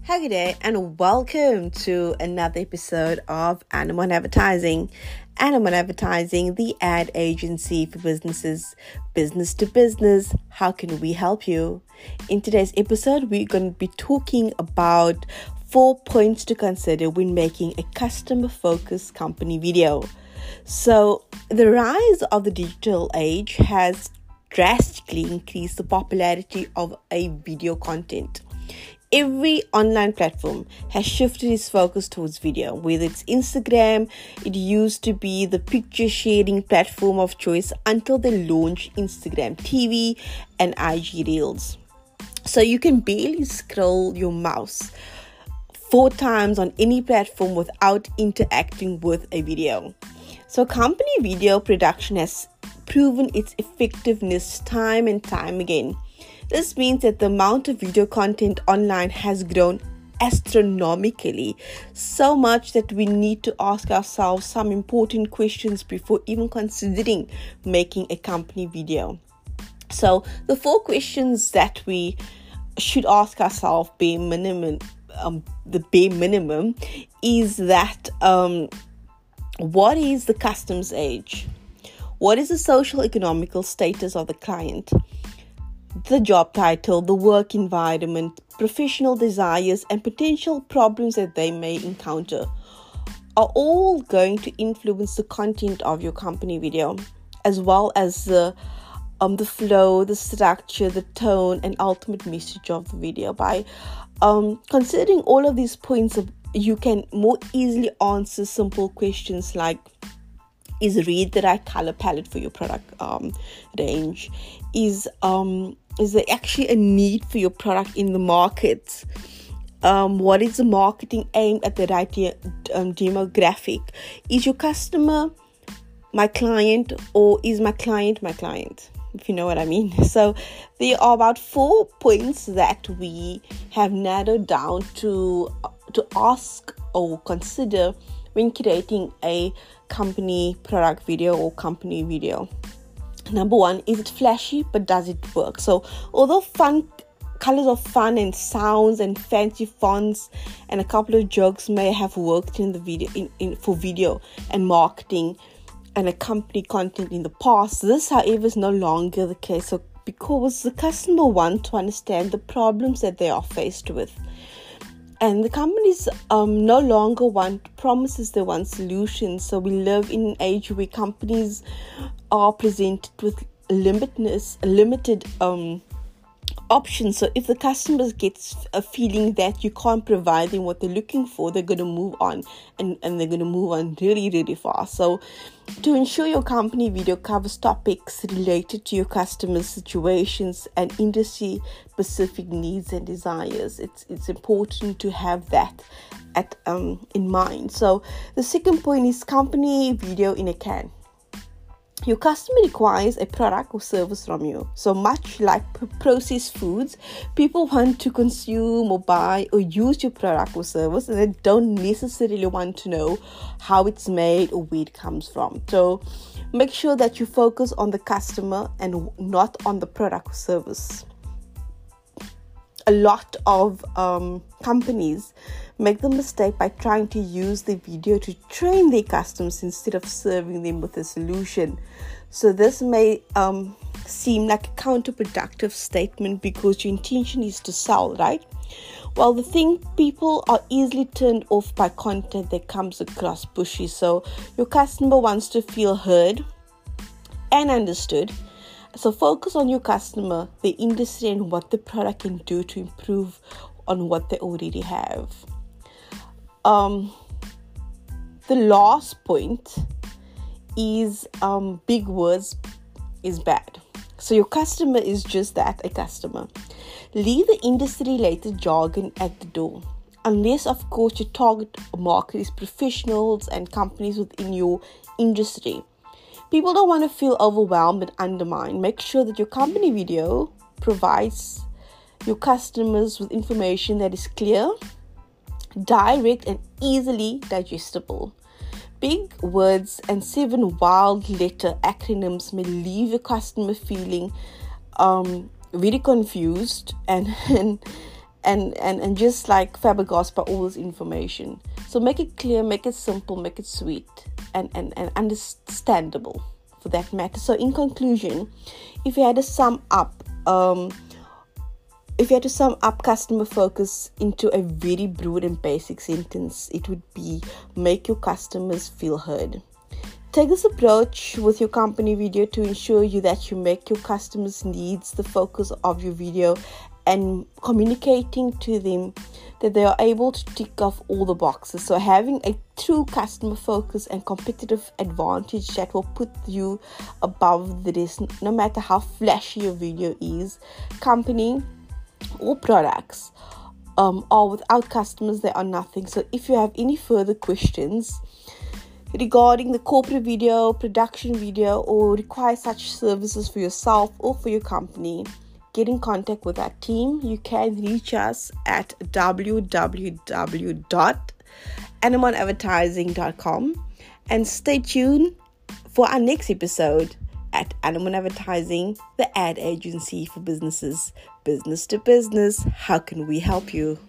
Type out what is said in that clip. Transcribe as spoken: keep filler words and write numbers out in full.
Hi, good day, and welcome to another episode of Anemone Advertising. Anemone Advertising, the ad agency for businesses, business to business. How can we help you? In today's episode, we're going to be talking about four points to consider when making a customer-focused company video. So, the rise of the digital age has drastically increased the popularity of a video content. Every online platform has shifted its focus towards video. Whether it's Instagram, it used to be the picture sharing platform of choice until they launched Instagram T V and I G Reels. So you can barely scroll your mouse four times on any platform without interacting with a video. So company video production has proven its effectiveness time and time again. This means that the amount of video content online has grown astronomically, so much that we need to ask ourselves some important questions before even considering making a company video. So the four questions that we should ask ourselves, bare minimum, um, the bare minimum, is that um, what is the customer's age? What is the social economical status of the client? The job title, the work environment, professional desires, and potential problems that they may encounter are all going to influence the content of your company video, as well as the um the flow, the structure, the tone, and ultimate message of the video. By um considering all of these points, you can more easily answer simple questions like: Is red the right color palette for your product um, range? Is um is there actually a need for your product in the market? Um, what is the marketing aimed at the right de- um, demographic? Is your customer my client, or is my client my client? If you know what I mean. So there are about four points that we have narrowed down to to ask or consider when creating a company product video or company video. Number one, is it flashy, but does it work? So although fun colors of fun and sounds and fancy fonts and a couple of jokes may have worked in the video in, in for video and marketing and a company content in the past, this however is no longer the case. So because the customer wants to understand the problems that they are faced with. And the companies um, no longer want promises, they want solutions. So we live in an age where companies are presented with limitedness, limited um, options. So if the customers get a feeling that you can't provide them what they're looking for, they're going to move on and, and they're going to move on really, really fast. So to ensure your company video covers topics related to your customers' situations and industry specific needs and desires, it's it's important to have that at um in mind. So the second point is company video in a can. Your customer requires a product or service from you. So much like processed foods, people want to consume or buy or use your product or service, and they don't necessarily want to know how it's made or where it comes from. So make sure that you focus on the customer and not on the product or service. A lot of um, companies make the mistake by trying to use the video to train their customers instead of serving them with a solution. So this may um, seem like a counterproductive statement because your intention is to sell, right? Well, the thing, people are easily turned off by content that comes across pushy. So your customer wants to feel heard and understood. So focus on your customer, the industry, and what the product can do to improve on what they already have. Um, the last point is um, big words is bad. So your customer is just that, a customer. Leave the industry-related jargon at the door. Unless, of course, your target market is professionals and companies within your industry. People don't want to feel overwhelmed and undermined. Make sure that your company video provides your customers with information that is clear, direct, and easily digestible. Big words and seven wild letter acronyms may leave your customer feeling um, very confused and, and and, and, and just like Fabregas by all this information. So make it clear, make it simple, make it sweet, and, and, and understandable for that matter. So in conclusion, if you had to sum up, um, if you had to sum up customer focus into a very broad and basic sentence, it would be make your customers feel heard. Take this approach with your company video to ensure you that you make your customers' needs the focus of your video and communicating to them that they are able to tick off all the boxes. So having a true customer focus and competitive advantage that will put you above the rest, no matter how flashy your video is. Company or products um, are without customers, they are nothing. So if you have any further questions regarding the corporate video, production video, or require such services for yourself or for your company, get in contact with our team. You can reach us at w w w dot anemone advertising dot com and stay tuned for our next episode at Anemone Advertising, the ad agency for businesses, business to business. How can we help you?